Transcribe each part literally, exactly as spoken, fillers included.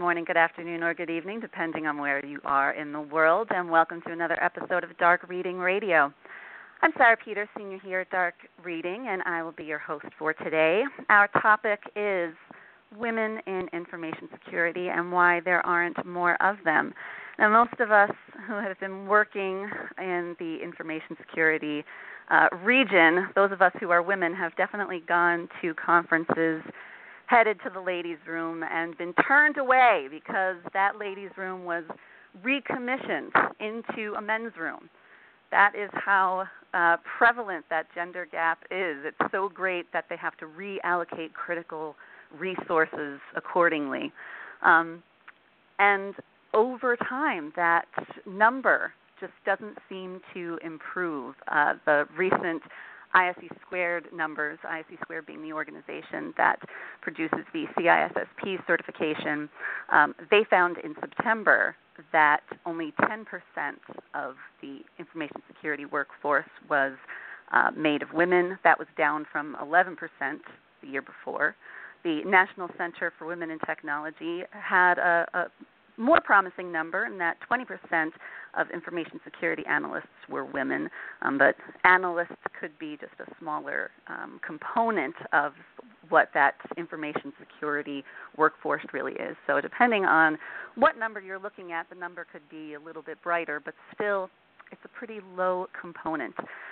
morning, good afternoon, or good evening, depending on where you are in the world, and welcome to another episode of Dark Reading Radio. I'm Sarah Peters, Senior here at Dark Reading, and I will be your host for today. Our topic is women in information security and why there aren't more of them. Now, most of us who have been working in the information security uh, region, those of us who are women, have definitely gone to conferences, headed to the ladies' room, and been turned away because that ladies' room was recommissioned into a men's room. That is how uh, prevalent that gender gap is. It's so great that they have to reallocate critical resources accordingly. Um, and over time, that number just doesn't seem to improve. Uh, the recent I S E Squared numbers, I S E Squared being the organization that produces the C I S S P certification, um, they found in September that only ten percent of the information security workforce was uh, made of women. That was down from eleven percent the year before. The National Center for Women in Technology had a, a more promising number in that twenty percent of information security analysts were women, um, but analysts could be just a smaller um, component of what that information security workforce really is. So depending on what number you're looking at, the number could be a little bit brighter, but still it's a pretty low component.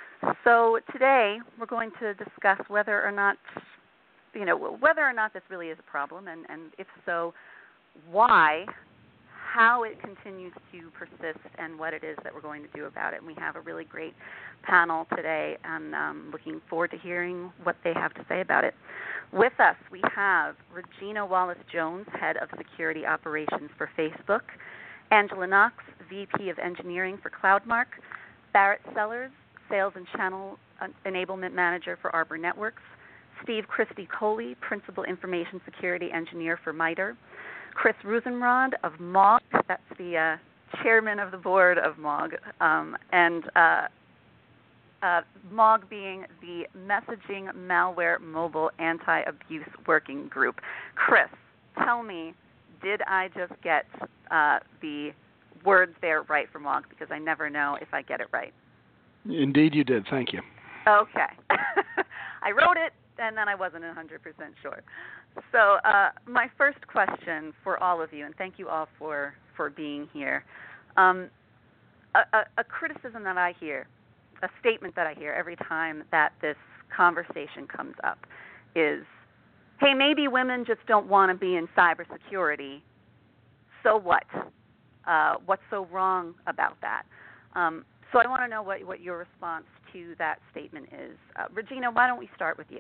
So today we're going to discuss whether or not, you know, whether or not this really is a problem, and, and if so, why, how it continues to persist, and what it is that we're going to do about it. And we have a really great panel today, and um, looking forward to hearing what they have to say about it. With us, we have Regina Wallace-Jones, Head of Security Operations for Facebook, Angela Knox, V P of Engineering for CloudMark, Barrett Sellers, Sales and Channel Enablement Manager for Arbor Networks, Steve Christie Coley, Principal Information Security Engineer for MITRE, Chris Rosenrod of M O G, that's the uh, chairman of the board of M O G, um, and uh, uh, M O G being the Messaging Malware Mobile Anti-Abuse Working Group. Chris, tell me, did I just get uh, the words there right for M O G? Because I never know if I get it right. Indeed you did. Thank you. Okay. I wrote it, and then I wasn't one hundred percent sure. So uh, my first question for all of you, and thank you all for, for being here, um, a, a, a criticism that I hear, a statement that I hear every time that this conversation comes up is, hey, maybe women just don't want to be in cybersecurity, so what? Uh, what's so wrong about that? Um, so I want to know what, what your response to that statement is. Uh, Regina, why don't we start with you?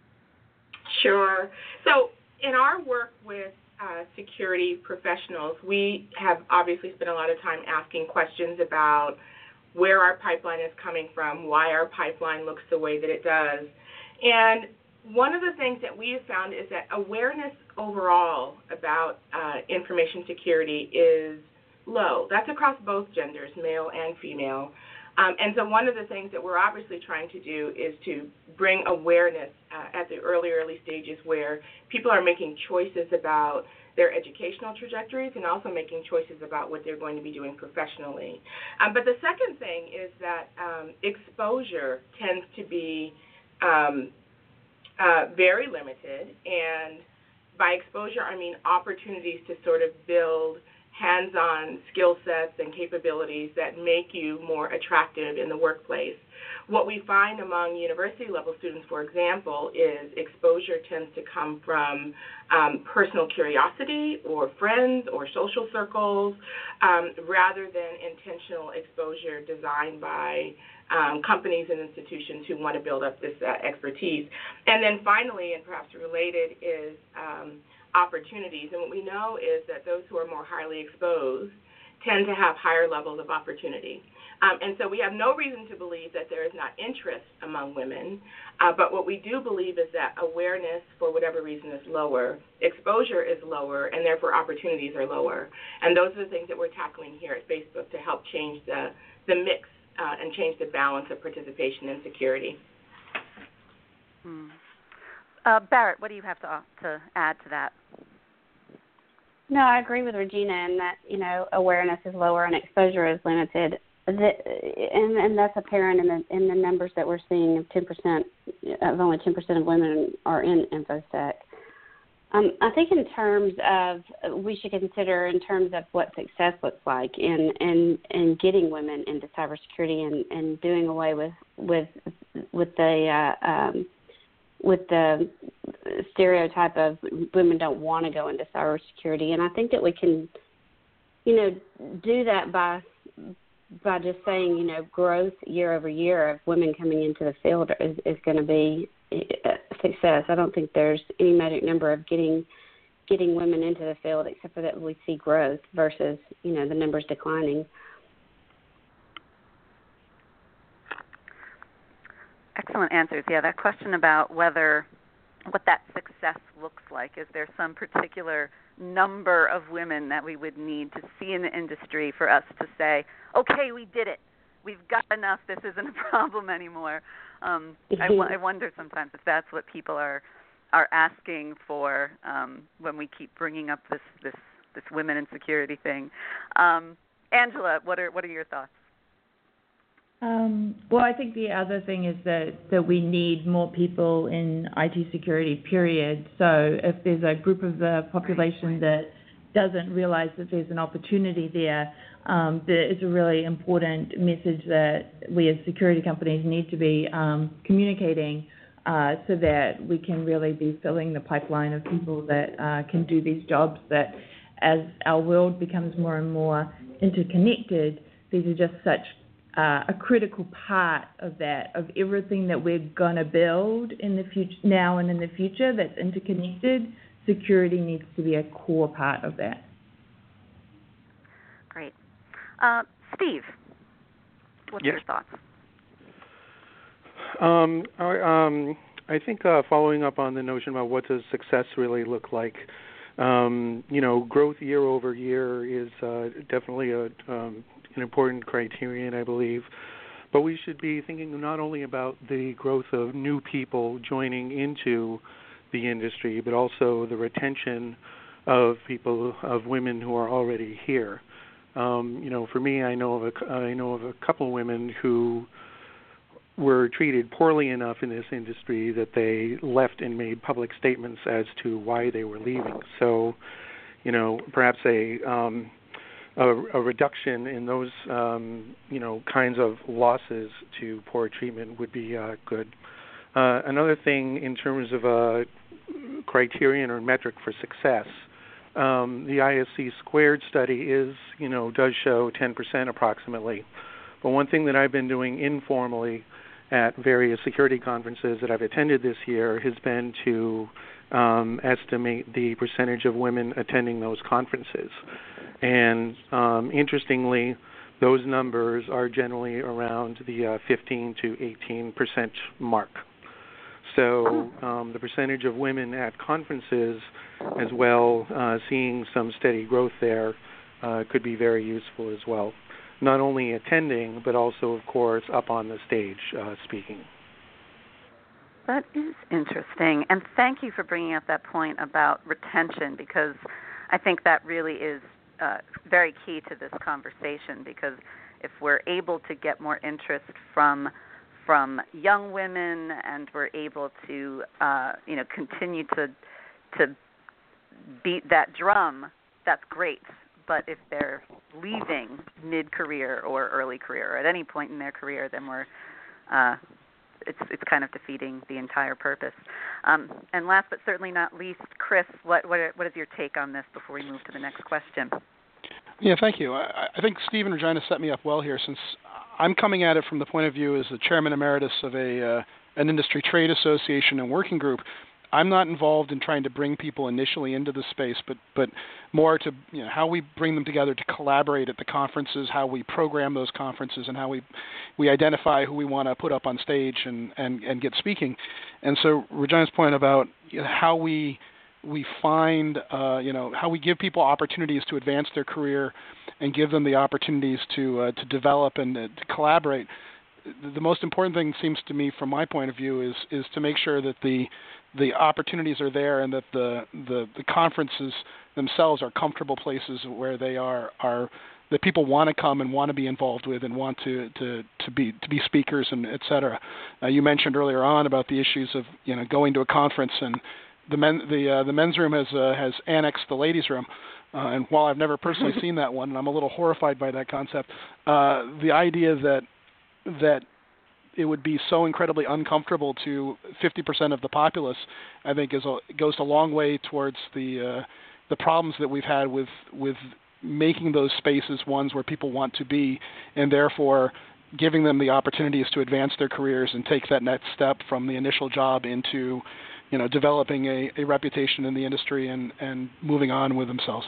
Sure. So in our work with uh, security professionals, we have obviously spent a lot of time asking questions about where our pipeline is coming from, why our pipeline looks the way that it does. And one of the things that we have found is that awareness overall about uh, information security is low. That's across both genders, male and female. Um, and so one of the things that we're obviously trying to do is to bring awareness uh, at the early, early stages where people are making choices about their educational trajectories and also making choices about what they're going to be doing professionally. Um, but the second thing is that um, exposure tends to be um, uh, very limited. And by exposure, I mean opportunities to sort of build hands-on skill sets and capabilities that make you more attractive in the workplace. What we find among university-level students, for example, is exposure tends to come from um, personal curiosity or friends or social circles um, rather than intentional exposure designed by um, companies and institutions who want to build up this uh, expertise. And then finally, and perhaps related, is um, opportunities. And what we know is that those who are more highly exposed tend to have higher levels of opportunity. Um, and so we have no reason to believe that there is not interest among women, uh, but what we do believe is that awareness, for whatever reason, is lower, exposure is lower, and therefore opportunities are lower. And those are the things that we're tackling here at Facebook to help change the, the mix uh, and change the balance of participation and security. Hmm. Uh, Barrett, what do you have to, uh, to add to that? No, I agree with Regina in that, you know, awareness is lower and exposure is limited. The, and, and that's apparent in the in the numbers that we're seeing of ten percent, of only ten percent of women are in InfoSec. Um, I think in terms of, we should consider in terms of what success looks like in, in, in getting women into cybersecurity and, and doing away with with with the uh, um, with the stereotype of women don't want to go into cybersecurity. And I think that we can, you know, do that by by just saying, you know, growth year over year of women coming into the field is, is going to be a success. I don't think there's any magic number of getting getting women into the field except for that we see growth versus, you know, the numbers declining. Excellent answers. Yeah, that question about whether what that success looks like. Is there some particular number of women that we would need to see in the industry for us to say, okay, we did it. We've got enough. This isn't a problem anymore. Um, I, w- I wonder sometimes if that's what people are are asking for um, when we keep bringing up this, this, this women in security thing. Um, Angela, what are what are your thoughts? Um, well, I think the other thing is that, that we need more people in I T security, period. So if there's a group of the population that doesn't realize that there's an opportunity there, um, there is a really important message that we as security companies need to be um, communicating uh, so that we can really be filling the pipeline of people that uh, can do these jobs, that as our world becomes more and more interconnected, these are just such Uh, a critical part of that, of everything that we're going to build in the future, now and in the future that's interconnected. Security needs to be a core part of that. Great. Uh, Steve, what's yes. your thoughts? Um, I, um, I think uh, following up on the notion about what does success really look like, um, you know, growth year over year is uh, definitely a um, an important criterion, I believe. But we should be thinking not only about the growth of new people joining into the industry, but also the retention of people, of women who are already here. Um, you know, for me, I know of a, I know of a couple women who were treated poorly enough in this industry that they left and made public statements as to why they were leaving. So, you know, perhaps a um, A, a reduction in those, um, you know, kinds of losses to poor treatment would be uh, good. Uh, another thing in terms of a criterion or metric for success, um, the I S C squared study is, you know, does show ten percent approximately. But one thing that I've been doing informally at various security conferences that I've attended this year has been to um, estimate the percentage of women attending those conferences. And um, interestingly, those numbers are generally around the uh, fifteen to eighteen percent mark. So um, the percentage of women at conferences as well, uh, seeing some steady growth there, uh, could be very useful as well. Not only attending, but also, of course, up on the stage uh, speaking. That is interesting. And thank you for bringing up that point about retention, because I think that really is uh, very key to this conversation, because if we're able to get more interest from from young women and we're able to, uh, you know, continue to to beat that drum, that's great. But if they're leaving mid-career or early career or at any point in their career, then we're uh, it's it's kind of defeating the entire purpose. Um, and last but certainly not least, Chris, what what what is your take on this before we move to the next question? Yeah, thank you. I, I think Steve and Regina set me up well here, since I'm coming at it from the point of view as the chairman emeritus of a uh, an industry trade association and working group. I'm not involved in trying to bring people initially into the space, but but more to, you know, how we bring them together to collaborate at the conferences, how we program those conferences, and how we we identify who we want to put up on stage and, and, and get speaking. And so Regina's point about, you know, how we we find, uh, you know, how we give people opportunities to advance their career and give them the opportunities to uh, to develop and uh, to collaborate. the most important thing seems to me, from my point of view, is is to make sure that the the opportunities are there and that the the, the conferences themselves are comfortable places where they are are that people want to come and want to be involved with and want to to, to be to be speakers and et cetera. Uh, you mentioned earlier on about the issues of you know going to a conference, and the men the uh, the men's room has uh, has annexed the ladies' room. Uh, and while I've never personally seen that one, and I'm a little horrified by that concept, uh, the idea that that it would be so incredibly uncomfortable to fifty percent of the populace, I think, is a, goes a long way towards the uh, the problems that we've had with with making those spaces ones where people want to be, and therefore giving them the opportunities to advance their careers and take that next step from the initial job into, you know, developing a, a reputation in the industry and, and moving on with themselves.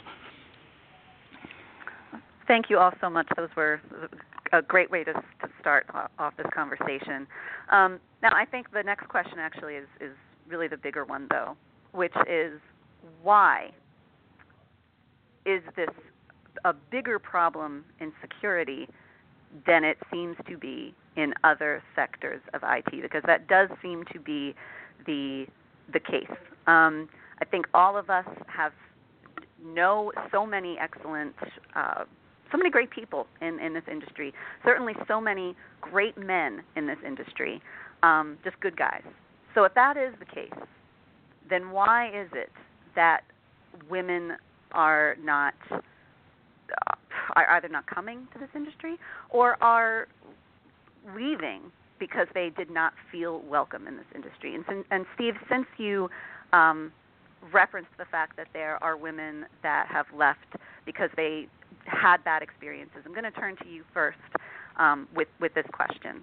Thank you all so much. Those were a great way to, to start off this conversation. Um, now, I think the next question actually is, is really the bigger one, though, which is why is this a bigger problem in security than it seems to be in other sectors of I T? Because that does seem to be the the case. Um, I think all of us have know so many excellent uh, so many great people in, in this industry, certainly so many great men in this industry, um, just good guys. So if that is the case, then why is it that women are not uh, are either not coming to this industry or are leaving because they did not feel welcome in this industry? And, and Steve, since you um, referenced the fact that there are women that have left because they had bad experiences, I'm going to turn to you first um, with, with this question.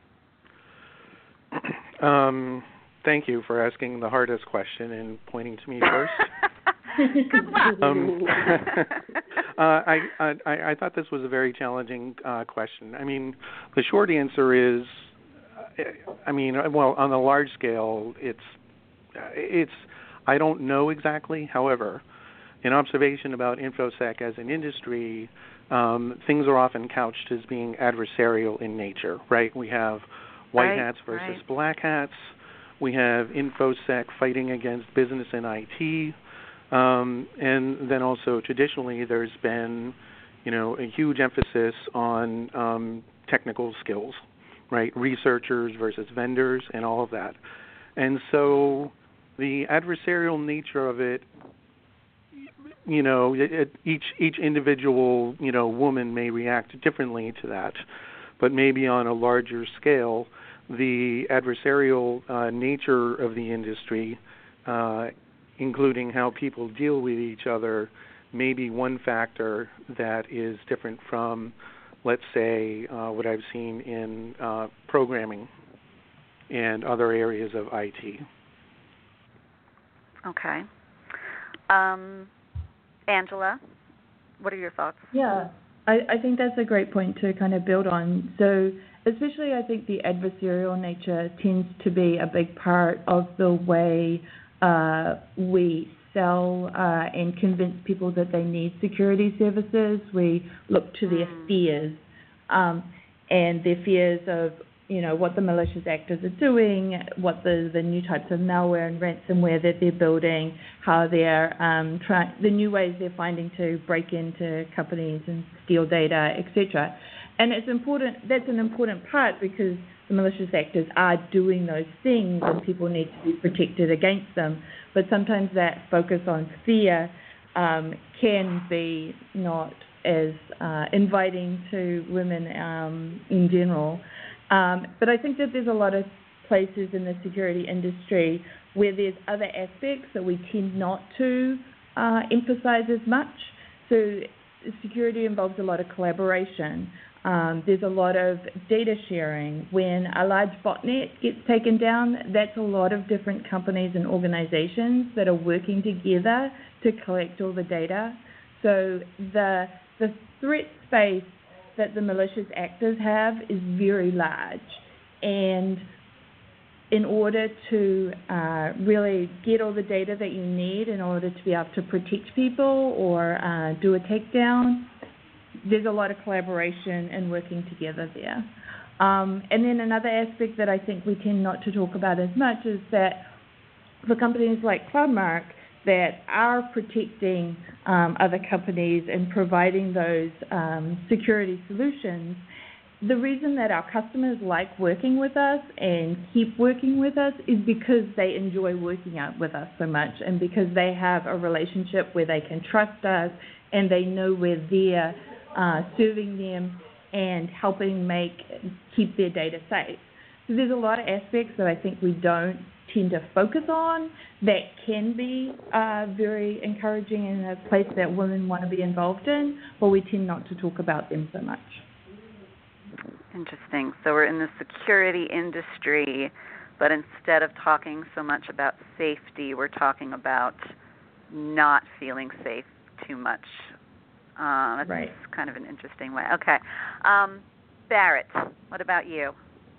Um, thank you for asking the hardest question and pointing to me first. Good luck. um, uh, I, I, I thought this was a very challenging uh, question. I mean, the short answer is, I mean, well, on a large scale, it's, it's, I don't know exactly. However, an observation about InfoSec as an industry, um, things are often couched as being adversarial in nature, right? We have white right, hats versus right. black hats. We have InfoSec fighting against business and I T. Um, and then also traditionally there's been, you know, a huge emphasis on um, technical skills, right? Researchers versus vendors and all of that. And so the adversarial nature of it, you know, it, it, each each individual, you know, woman may react differently to that, but maybe on a larger scale, the adversarial uh, nature of the industry, uh, including how people deal with each other, may be one factor that is different from, let's say, uh, what I've seen in uh, programming and other areas of I T. Okay. Um, Angela, what are your thoughts? Yeah, I, I think that's a great point to kind of build on. So especially I think the adversarial nature tends to be a big part of the way uh, we sell uh, and convince people that they need security services. We look to their mm. fears um, and their fears of, you know, what the malicious actors are doing, what the, the new types of malware and ransomware that they're building, how they're um, trying, the new ways they're finding to break into companies and steal data, et cetera. And it's important. That's an important part because the malicious actors are doing those things, and people need to be protected against them. But sometimes that focus on fear um, can be not as uh, inviting to women um, in general. Um, but I think that there's a lot of places in the security industry where there's other aspects that we tend not to uh, emphasize as much. So security involves a lot of collaboration. Um, there's a lot of data sharing. When a large botnet gets taken down, that's a lot of different companies and organizations that are working together to collect all the data. So the the threat space that the malicious actors have is very large, and in order to uh, really get all the data that you need in order to be able to protect people or uh, do a takedown, there's a lot of collaboration and working together there. Um, and then another aspect that I think we tend not to talk about as much is that for companies like CloudMark that are protecting um, other companies and providing those um, security solutions, the reason that our customers like working with us and keep working with us is because they enjoy working out with us so much, and because they have a relationship where they can trust us and they know we're there uh, serving them and helping make keep their data safe. So there's a lot of aspects that I think we don't tend to focus on that can be uh, very encouraging in a place that women want to be involved in, but we tend not to talk about them so much. Interesting. So we're in the security industry, but instead of talking so much about safety, we're talking about not feeling safe too much. Uh, that's right. kind of an interesting way. Okay. Um, Barrett, what about you?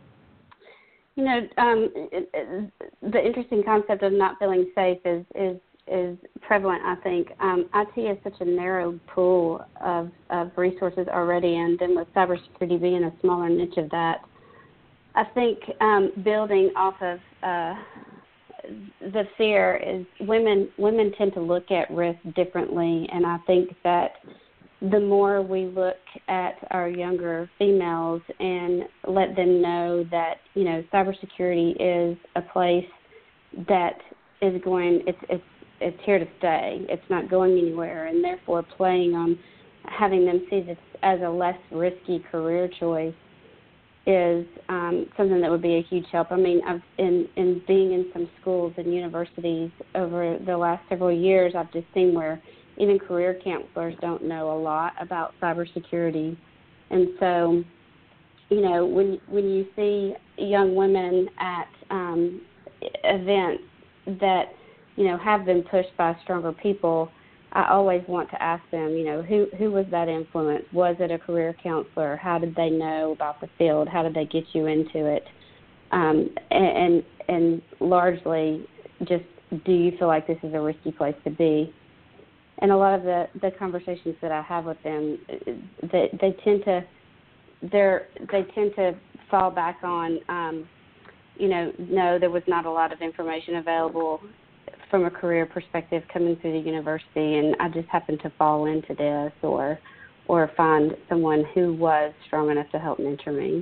You know, um, it, it, the interesting concept of not feeling safe is is, is prevalent, I think. Um, I T is such a narrow pool of, of resources already, and then with cybersecurity being a smaller niche of that, I think um, building off of uh, the fear is women women tend to look at risk differently, and I think that the more we look at our younger females and let them know that, you know, cybersecurity is a place that is going, it's it's it's here to stay. It's not going anywhere, and therefore playing on having them see this as a less risky career choice is um, something that would be a huge help. I mean, I've in, in being in some schools and universities over the last several years, I've just seen where even career counselors don't know a lot about cybersecurity. And so, you know, when when you see young women at um, events that, you know, have been pushed by stronger people, I always want to ask them, you know, who, who was that influence? Was it a career counselor? How did they know about the field? How did they get you into it? Um, and, and largely just, do you feel like this is a risky place to be? And a lot of the, the conversations that I have with them, they, they tend to they're they tend to fall back on, um, you know, no, there was not a lot of information available from a career perspective coming through the university, and I just happened to fall into this, or or find someone who was strong enough to help mentor me.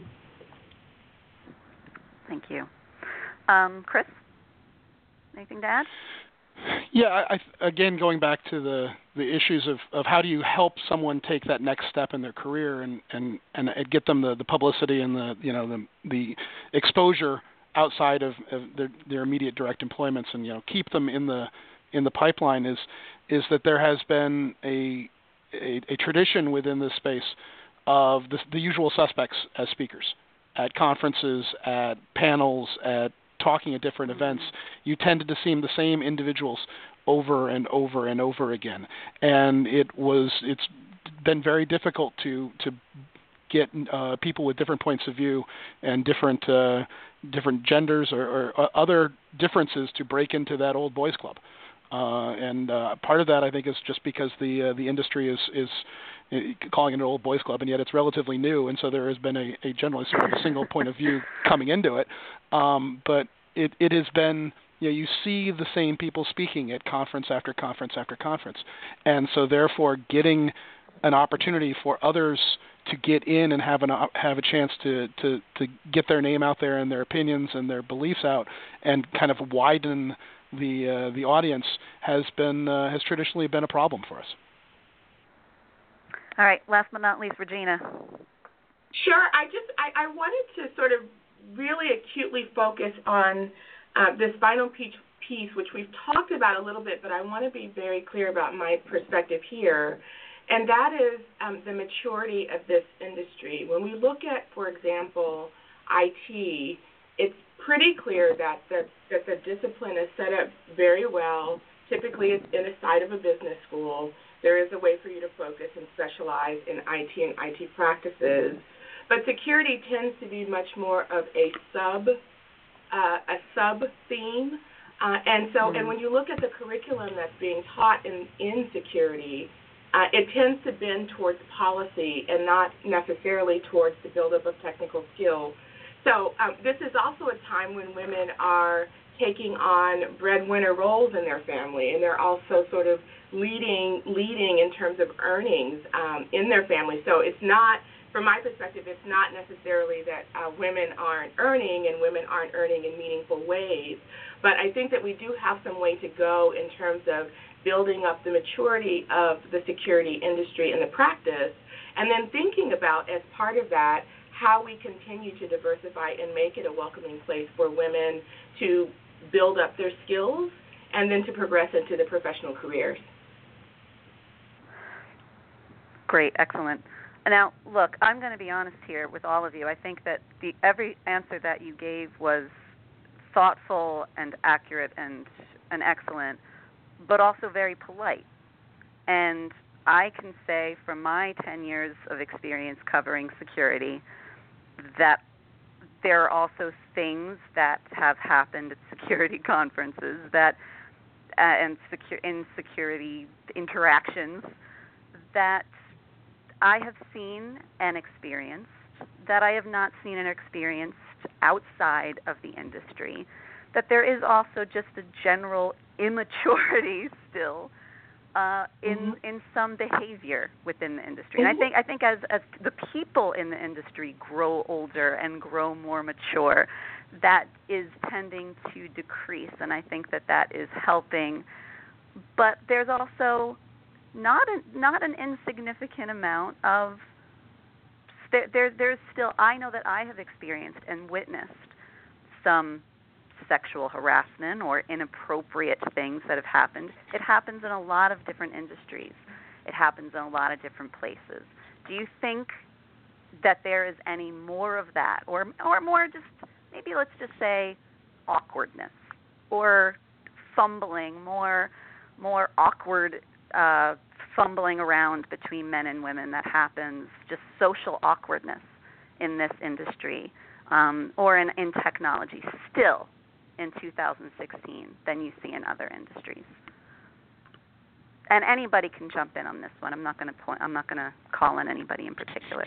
Thank you. Um, Chris, anything to add? Yeah, I, I, again, going back to the, the issues of, of how do you help someone take that next step in their career and, and, and get them the, the publicity and the you know the the exposure outside of, of their, their immediate direct employments, and you know keep them in the in the pipeline is is that there has been a a, a tradition within this space of the, the usual suspects as speakers at conferences, at panels, at talking at different events. You tended to see the same individuals over and over and over again, and it was it's been very difficult to to get uh, people with different points of view and different uh, different genders or, or other differences to break into that old boys club. Uh, and uh, part of that, I think, is just because the uh, the industry is is calling it an old boys club, and yet it's relatively new, and so there has been a, a generally sort of a single point of view coming into it. Um, but it, it has been, you know, you see the same people speaking at conference after conference after conference, and so therefore getting an opportunity for others to get in and have an have a chance to, to, to get their name out there and their opinions and their beliefs out and kind of widen the uh, the audience has been uh, has traditionally been a problem for us. All right, last but not least, Regina. Sure. I just I, I wanted to sort of really acutely focus on uh, this final piece, piece, which we've talked about a little bit, but I want to be very clear about my perspective here, and that is um, the maturity of this industry. When we look at, for example, I T, it's pretty clear that the, that the discipline is set up very well. Typically, it's in a side of a business school. There is a way for you to focus and specialize in I T and I T practices. But security tends to be much more of a sub uh, a sub theme. Uh, and so, mm-hmm. and when you look at the curriculum that's being taught in, in security, uh, it tends to bend towards policy and not necessarily towards the buildup of technical skill. So um, this is also a time when women are taking on breadwinner roles in their family, and they're also sort of leading leading in terms of earnings um, in their family. So it's not, from my perspective, it's not necessarily that uh, women aren't earning and women aren't earning in meaningful ways, but I think that we do have some way to go in terms of building up the maturity of the security industry and the practice, and then thinking about, as part of that, how we continue to diversify and make it a welcoming place for women to build up their skills and then to progress into the professional careers. Great, excellent. Now, look, I'm going to be honest here with all of you. I think that the every answer that you gave was thoughtful and accurate and, and excellent, but also very polite. And I can say from my ten years of experience covering security that there are also things that have happened at security conferences that uh, and secu- in security interactions that I have seen and experienced that I have not seen and experienced outside of the industry, that there is also just a general immaturity still uh, in mm-hmm. in some behavior within the industry. Mm-hmm. And I think I think as as the people in the industry grow older and grow more mature, that is tending to decrease, and I think that that is helping. But there's also not a, not an insignificant amount of there, there there's still, I know that I have experienced and witnessed some sexual harassment or inappropriate things that have happened. It happens in a lot of different industries. It happens in a lot of different places. Do you think that there is any more of that, or or more just, maybe let's just say awkwardness or fumbling, more more awkward uh, fumbling around between men and women that happens, just social awkwardness in this industry um, or in, in technology still in two thousand sixteen than you see in other industries? And anybody can jump in on this one. I'm not going to point. I'm not going to call on anybody in particular.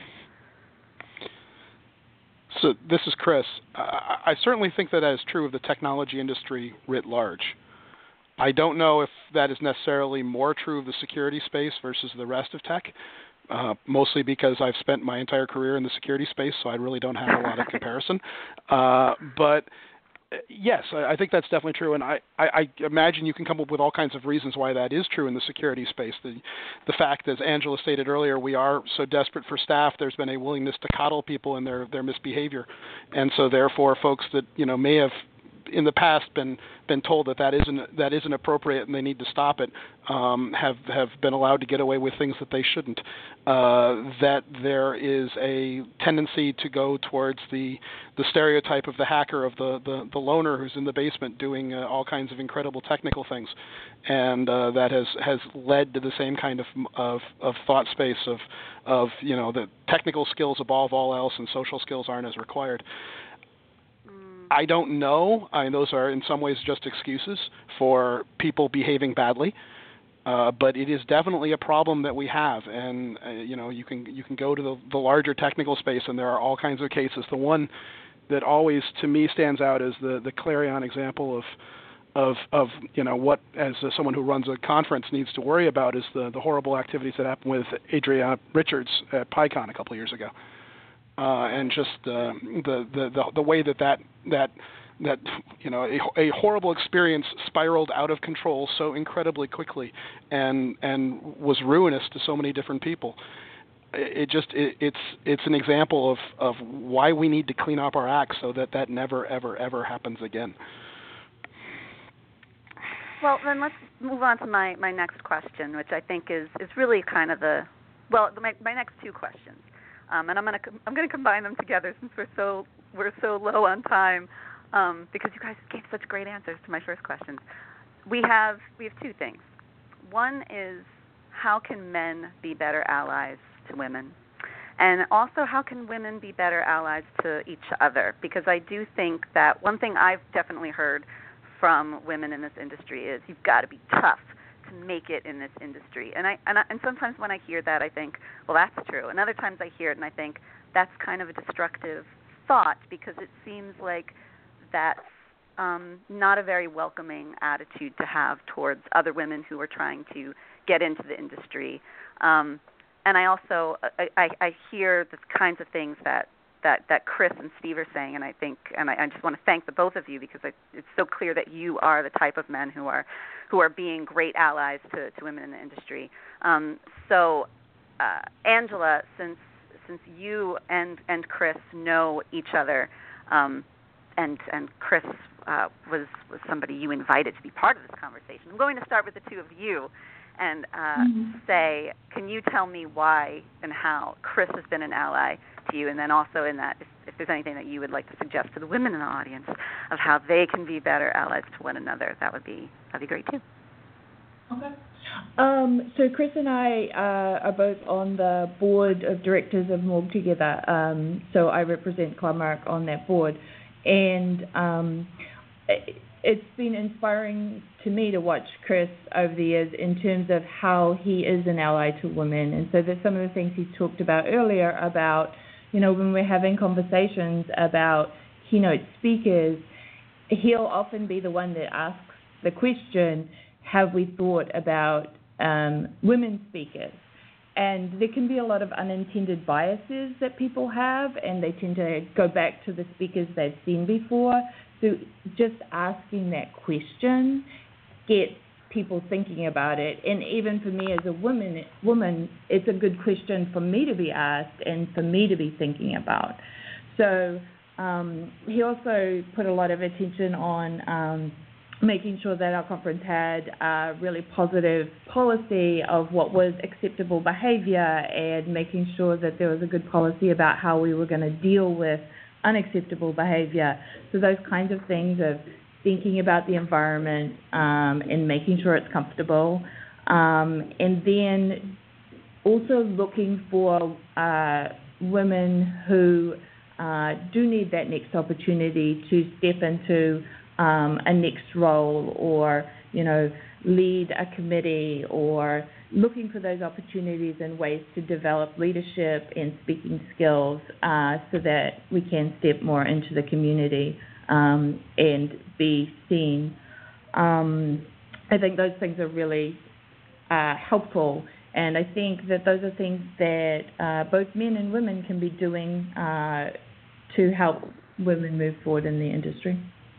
So this is Chris. I, I certainly think that is true of the technology industry writ large. I don't know if that is necessarily more true of the security space versus the rest of tech, uh, mostly because I've spent my entire career in the security space, so I really don't have a lot of comparison. Uh, but yes, I think that's definitely true, and I, I, I imagine you can come up with all kinds of reasons why that is true in the security space. The, the fact, as Angela stated earlier, we are so desperate for staff, there's been a willingness to coddle people in their, their misbehavior, and so therefore folks that you know may have in the past been been told that that isn't that isn't appropriate and they need to stop it, um, have have been allowed to get away with things that they shouldn't. Uh, that there is a tendency to go towards the the stereotype of the hacker, of the the, the loner who's in the basement doing uh, all kinds of incredible technical things, and uh, that has has led to the same kind of of, of thought space of of you know the technical skills above all else and social skills aren't as required. I don't know. I mean, those are in some ways just excuses for people behaving badly, uh, but it is definitely a problem that we have. And uh, you know, you can you can go to the, the larger technical space, and there are all kinds of cases. The one that always to me stands out is the the clarion example of of of you know what, as uh, someone who runs a conference, needs to worry about is the the horrible activities that happened with Adria Richards at PyCon a couple of years ago. Uh, and just uh, the, the, the the way that that that that you know a, a horrible experience spiraled out of control so incredibly quickly, and and was ruinous to so many different people. It, it just it, it's it's an example of, of why we need to clean up our act so that that never ever ever happens again. Well, then let's move on to my, my next question, which I think is, is really kind of the well my my next two questions. Um, and I'm gonna I'm gonna combine them together since we're so we're so low on time, um, because you guys gave such great answers to my first questions. We have we have two things. One is, how can men be better allies to women, and also how can women be better allies to each other? Because I do think that one thing I've definitely heard from women in this industry is you've got to be tough to make it in this industry. And I and, I, and sometimes when I hear that, I think, well, that's true. And other times I hear it and I think that's kind of a destructive thought, because it seems like that's um, not a very welcoming attitude to have towards other women who are trying to get into the industry. Um, and I also I, I, I hear the kinds of things that, that, that Chris and Steve are saying, and I think and I, I just want to thank the both of you, because I, it's so clear that you are the type of men who are who are being great allies to, to women in the industry. Um, so, uh, Angela, since since you and, and Chris know each other, um, and and Chris uh, was was somebody you invited to be part of this conversation, I'm going to start with the two of you. And uh, mm-hmm. say, can you tell me why and how Chris has been an ally to you? And then also in that, if, if there's anything that you would like to suggest to the women in the audience of how they can be better allies to one another, that would be that'd be great too. Okay. Um, so Chris and I uh, are both on the board of directors of Morgue together. Um, so I represent Clonmarac on that board, and um, it, it's been inspiring to me to watch Chris over the years in terms of how he is an ally to women. And so there's some of the things he's talked about earlier about, you know, when we're having conversations about keynote speakers, he'll often be the one that asks the question, have we thought about um, women speakers? And there can be a lot of unintended biases that people have, and they tend to go back to the speakers they've seen before. So just asking that question gets people thinking about it. And even for me as a woman, woman, it's a good question for me to be asked and for me to be thinking about. So um, he also put a lot of attention on um, making sure that our conference had a really positive policy of what was acceptable behavior, and making sure that there was a good policy about how we were going to deal with unacceptable behavior. So those kinds of things of thinking about the environment um, and making sure it's comfortable. Um, and then also looking for uh, women who uh, do need that next opportunity to step into um, a next role, or, you know, lead a committee, or looking for those opportunities and ways to develop leadership and speaking skills uh, so that we can step more into the community um, and be seen. Um, I think those things are really uh, helpful, and I think that those are things that uh, both men and women can be doing uh, to help women move forward in the industry.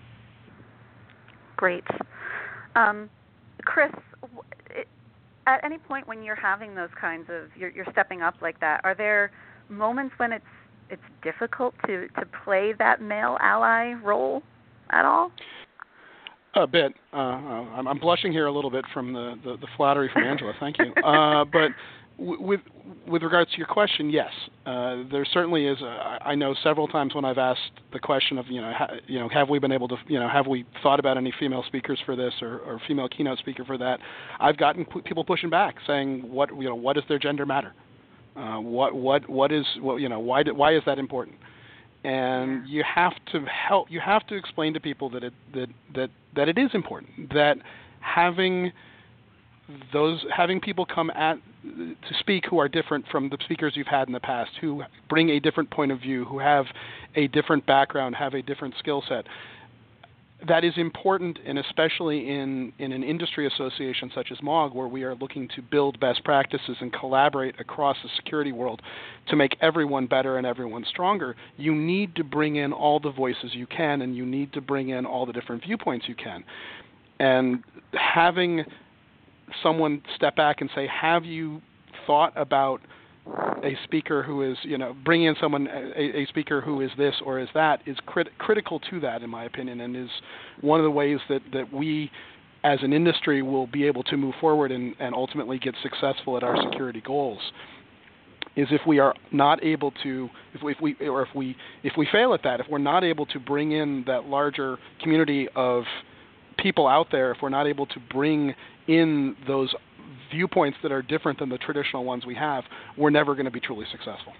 Great. Um, Chris, it, at any point when you're having those kinds of, you're, you're stepping up like that, are there moments when it's it's difficult to, to play that male ally role at all? A bit. Uh, I'm, I'm blushing here a little bit from the, the, the flattery from Angela. Thank you. Uh, but w- with with regards to your question, yes, uh, there certainly is. A, I know several times when I've asked the question of, you know, ha, you know, have we been able to, you know, have we thought about any female speakers for this, or, or female keynote speaker for that? I've gotten p- people pushing back, saying, what, you know, what does their gender matter? Uh, what what what is what you know why do, why is that important? And you have to help. You have to explain to people that it that that that it is important, that having those having people come at to speak who are different from the speakers you've had in the past, who bring a different point of view, who have a different background, have a different skill set. That is important, and especially in, in an industry association such as MOG, where we are looking to build best practices and collaborate across the security world to make everyone better and everyone stronger. You need to bring in all the voices you can, and you need to bring in all the different viewpoints you can. And having someone step back and say, have you thought about a speaker who is, you know, bringing in someone, a, a speaker who is this or is that, is crit- critical to that, in my opinion, and is one of the ways that, that we as an industry will be able to move forward and, and ultimately get successful at our security goals. Is if we are not able to, if we, if we, or if we, if we fail at that, if we're not able to bring in that larger community of people out there, if we're not able to bring in those viewpoints that are different than the traditional ones we have, we're never going to be truly successful.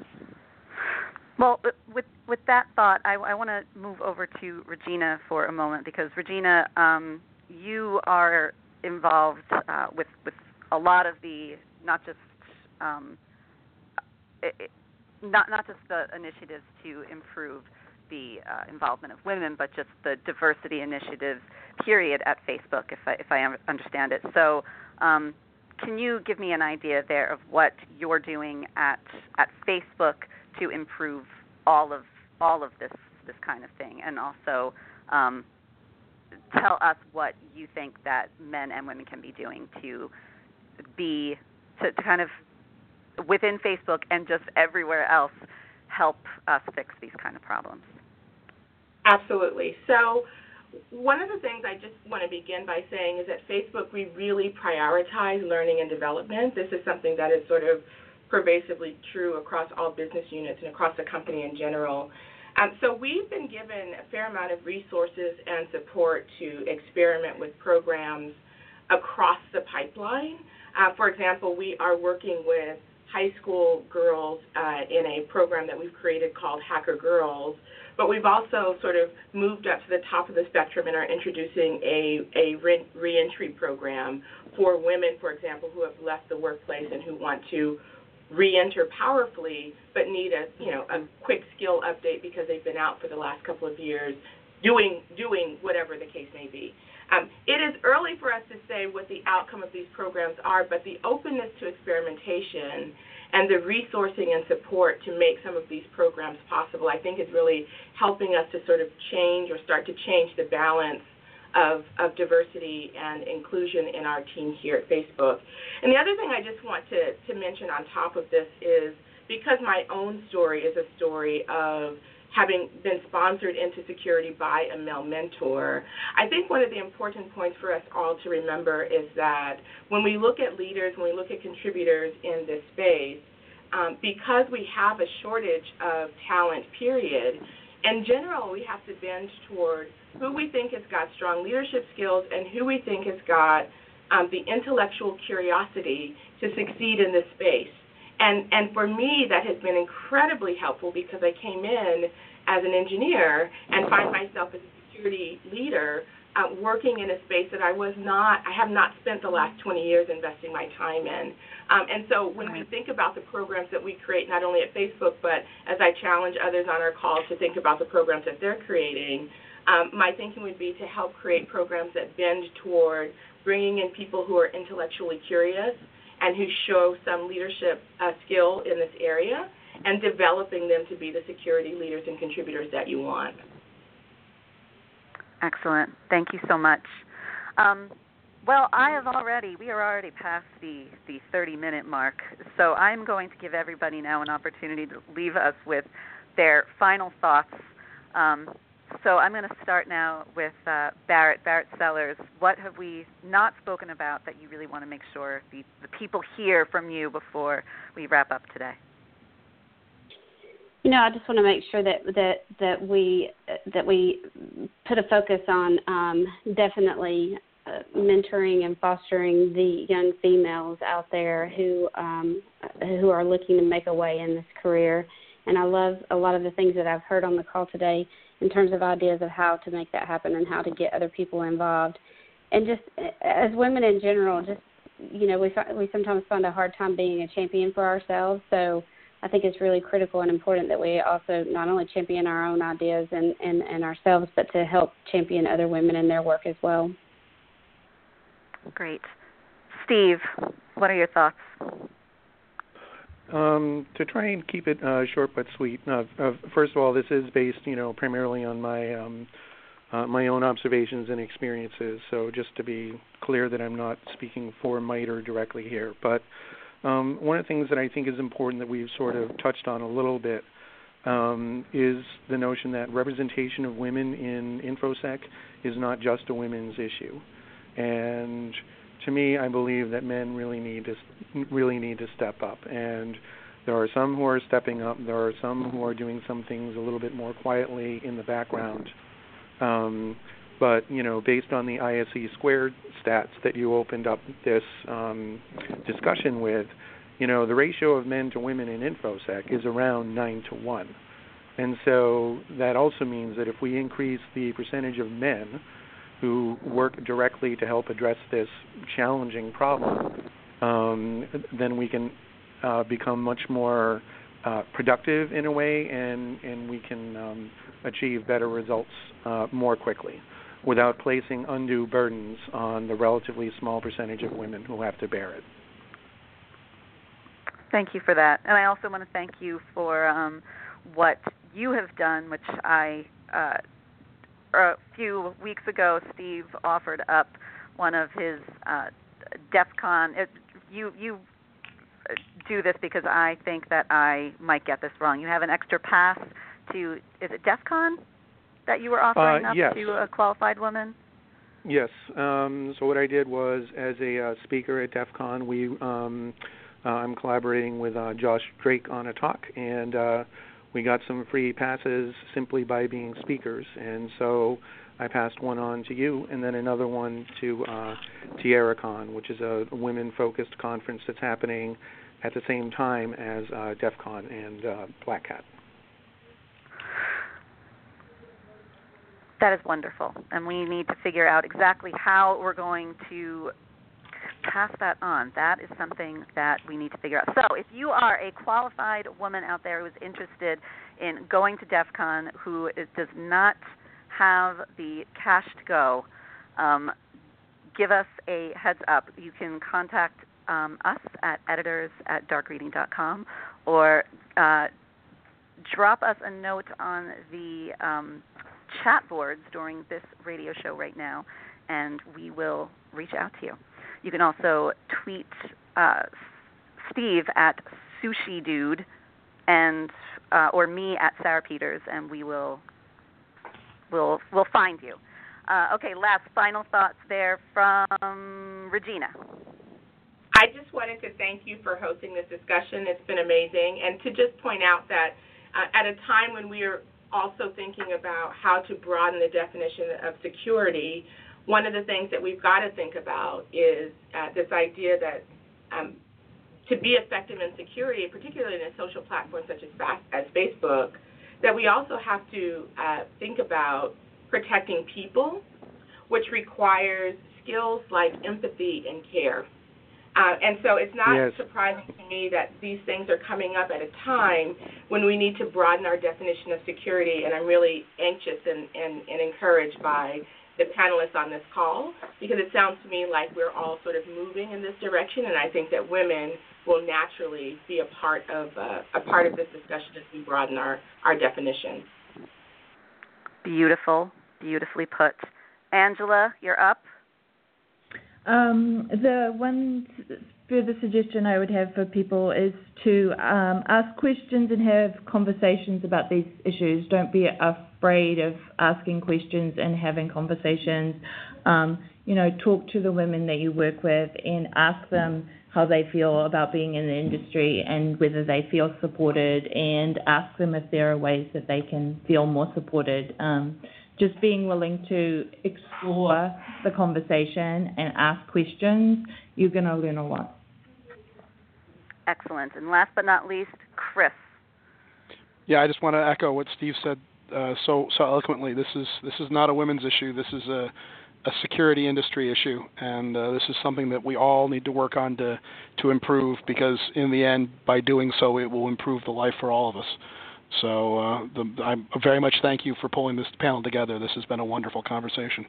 Well, with with that thought, I, I want to move over to Regina for a moment, because Regina, um, you are involved uh, with with a lot of the not just um, it, it, not not just the initiatives to improve the uh, involvement of women, but just the diversity initiatives, period, at Facebook, if I, if I understand it. So um, can you give me an idea there of what you're doing at at Facebook to improve all of all of this this kind of thing, and also um, tell us what you think that men and women can be doing to be to, to kind of within Facebook and just everywhere else help us fix these kind of problems. Absolutely. So one of the things I just want to begin by saying is at Facebook we really prioritize learning and development. This is something that is sort of pervasively true across all business units and across the company in general. Um, so we've been given a fair amount of resources and support to experiment with programs across the pipeline. Uh, for example, we are working with high school girls uh, in a program that we've created called Hacker Girls, but we've also sort of moved up to the top of the spectrum and are introducing a, a re- reentry program for women, for example, who have left the workplace and who want to re-enter powerfully but need a, you know, a quick skill update because they've been out for the last couple of years doing doing whatever the case may be. Um, it is early for us to say what the outcome of these programs are, but the openness to experimentation and the resourcing and support to make some of these programs possible, I think, is really helping us to sort of change or start to change the balance of, of diversity and inclusion in our team here at Facebook. And the other thing I just want to, to mention on top of this is because my own story is a story of having been sponsored into security by a male mentor, I think one of the important points for us all to remember is that when we look at leaders, when we look at contributors in this space, um, because we have a shortage of talent, period, in general, we have to bend toward who we think has got strong leadership skills and who we think has got um, the intellectual curiosity to succeed in this space. And and for me, that has been incredibly helpful because I came in as an engineer and find myself as a security leader uh, working in a space that I was not, I have not spent the last twenty years investing my time in. Um, and so when we think about the programs that we create, not only at Facebook, but as I challenge others on our call to think about the programs that they're creating, um, my thinking would be to help create programs that bend toward bringing in people who are intellectually curious and who show some leadership uh, skill in this area, and developing them to be the security leaders and contributors that you want. Excellent. Thank you so much. Um, well, I have already, we are already past the, the thirty-minute mark, so I'm going to give everybody now an opportunity to leave us with their final thoughts. Um, So I'm going to start now with uh, Barrett, Barrett Sellers. What have we not spoken about that you really want to make sure the, the people hear from you before we wrap up today? You know, I just want to make sure that that that we that we put a focus on um, definitely uh, mentoring and fostering the young females out there who um, who are looking to make a way in this career. And I love a lot of the things that I've heard on the call today in terms of ideas of how to make that happen and how to get other people involved. And just as women in general, just, you know, we we sometimes find a hard time being a champion for ourselves. So I think it's really critical and important that we also not only champion our own ideas and, and, and ourselves, but to help champion other women in their work as well. Great. Steve, what are your thoughts? Um, to try and keep it uh, short but sweet. Uh, uh, first of all, this is based, you know, primarily on my um, uh, my own observations and experiences. So just to be clear that I'm not speaking for MITRE directly here. But um, one of the things that I think is important that we've sort of touched on a little bit um, is the notion that representation of women in InfoSec is not just a women's issue. And to me, I believe that men really need to really need to step up, and there are some who are stepping up. There are some who are doing some things a little bit more quietly in the background. Um, but you know, based on the I S E squared stats that you opened up this um, discussion with, you know, the ratio of men to women in InfoSec is around nine to one, and so that also means that if we increase the percentage of men who work directly to help address this challenging problem, um, then we can uh, become much more uh, productive in a way, and, and we can um, achieve better results uh, more quickly without placing undue burdens on the relatively small percentage of women who have to bear it. Thank you for that. And I also want to thank you for um, what you have done, which I, uh, a few weeks ago, Steve offered up one of his uh, DEF CON. It, you, you do this because I think that I might get this wrong. You have an extra pass to, is it DEF CON that you were offering uh, up yes. to a qualified woman? Yes. Um, so what I did was, as a uh, speaker at DEF CON, we... Um, Uh, I'm collaborating with uh, Josh Drake on a talk, and uh, we got some free passes simply by being speakers. And so I passed one on to you, and then another one to uh, TierraCon, which is a women-focused conference that's happening at the same time as uh, DEF CON and uh, Black Hat. That is wonderful, and we need to figure out exactly how we're going to pass that on. That is something that we need to figure out. So if you are a qualified woman out there who is interested in going to DEF CON, who is, does not have the cash to go, um, give us a heads up. You can contact um, us at editors at dark reading dot com, or uh, drop us a note on the um, chat boards during this radio show right now, and we will reach out to you. You can also tweet uh, Steve at Sushi Dude, and uh, or me at Sarah Peters, and we will will will find you. Uh, okay, last final thoughts there from Regina. I just wanted to thank you for hosting this discussion. It's been amazing, and to just point out that uh, at a time when we are also thinking about how to broaden the definition of security, one of the things that we've got to think about is uh, this idea that um, to be effective in security, particularly in a social platform such as, as Facebook, that we also have to uh, think about protecting people, which requires skills like empathy and care. Uh, and so it's not yes. surprising to me that these things are coming up at a time when we need to broaden our definition of security, and I'm really anxious and, and, and encouraged by the panelists on this call, because it sounds to me like we're all sort of moving in this direction, and I think that women will naturally be a part of uh, a part of this discussion as we broaden our, our definition. Beautiful, beautifully put. Angela, you're up. Um, the one further suggestion I would have for people is to um, ask questions and have conversations about these issues. Don't be afraid of asking questions and having conversations. Um, you know, talk to the women that you work with and ask them how they feel about being in the industry and whether they feel supported, and ask them if there are ways that they can feel more supported. Um, just being willing to explore the conversation and ask questions, you're going to learn a lot. Excellent. And last but not least, Chris. Yeah, I just want to echo what Steve said uh, so so eloquently. This is this is not a women's issue. This is a, a security industry issue, and uh, this is something that we all need to work on to to improve, because in the end, by doing so, it will improve the life for all of us. So uh, the, I very much thank you for pulling this panel together. This has been a wonderful conversation.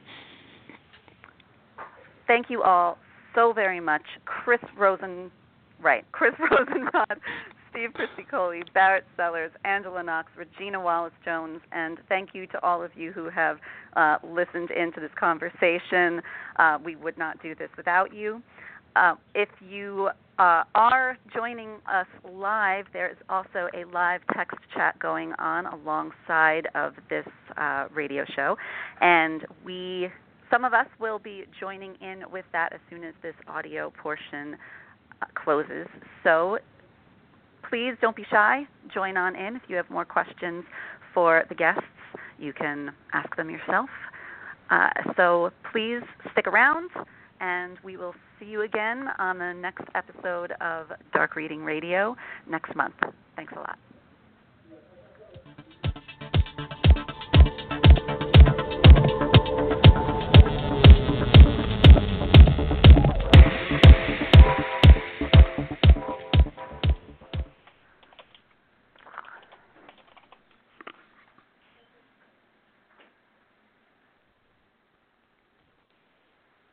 Thank you all so very much. Chris Rosen, right, Chris Rosenrod, Steve Piscicoli, Barrett Sellers, Angela Knox, Regina Wallace-Jones, and thank you to all of you who have uh, listened into this conversation. Uh, we would not do this without you. Uh, if you uh, are joining us live, there is also a live text chat going on alongside of this uh, radio show, and we, some of us will be joining in with that as soon as this audio portion uh, closes. So please don't be shy. Join on in. If you have more questions for the guests, you can ask them yourself. Uh, so please stick around, and we will see you again on the next episode of Dark Reading Radio next month. Thanks a lot.